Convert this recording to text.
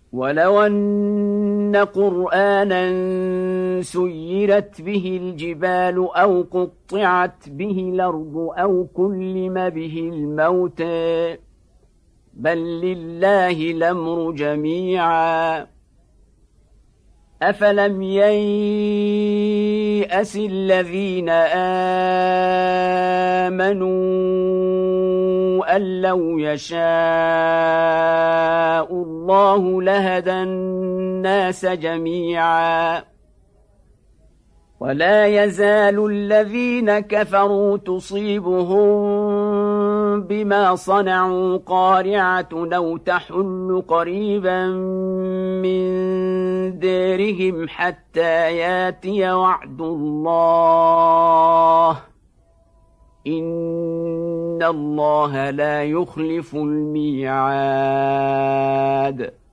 ولو أن قرآنا سيرت به الجبال أو قطعت به الأرض أو كلم به الموتى بل لله الأمر جميعا أفلم ييأس الذين آمنوا أن لو يشاء الله لهدى الناس جميعا ولا يزال الذين كفروا تصيبهم بما صنعوا قارعة أو تحل قريبا من ديرهم حتى ياتي وعد الله إن الله لا يخلف الميعاد